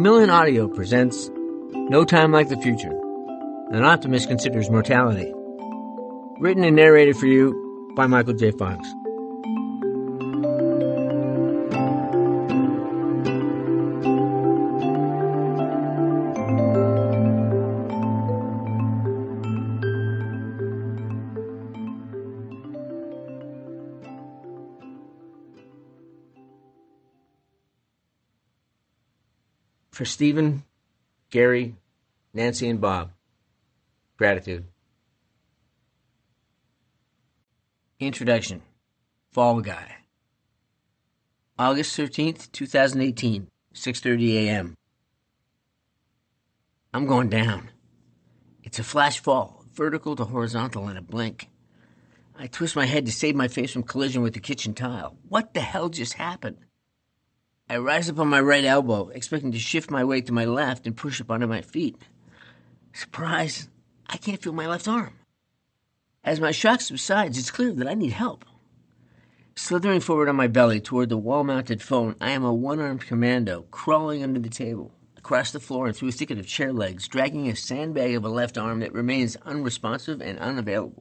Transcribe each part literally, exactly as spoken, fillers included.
Macmillan Audio presents No Time Like the Future. An optimist considers mortality. Written and narrated for you by Michael J. Fox. For Stephen, Gary, Nancy, and Bob, gratitude. Introduction. Fall Guy. August thirteenth, twenty eighteen, six thirty a.m. I'm going down. It's a flash fall, vertical to horizontal in a blink. I twist my head to save my face from collision with the kitchen tile. What the hell just happened? I rise up on my right elbow, expecting to shift my weight to my left and push up onto my feet. Surprise, I can't feel my left arm. As my shock subsides, it's clear that I need help. Slithering forward on my belly toward the wall-mounted phone, I am a one-armed commando, crawling under the table, across the floor and through a thicket of chair legs, dragging a sandbag of a left arm that remains unresponsive and unavailable.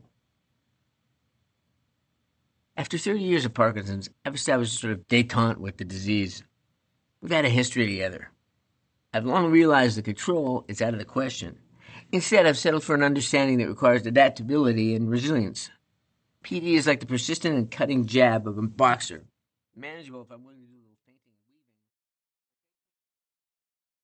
After thirty years of Parkinson's, I've established a sort of détente with the disease. We've had a history together. I've long realized that control is out of the question. Instead, I've settled for an understanding that requires adaptability and resilience. P D is like the persistent and cutting jab of a boxer, manageable if I'm willing to do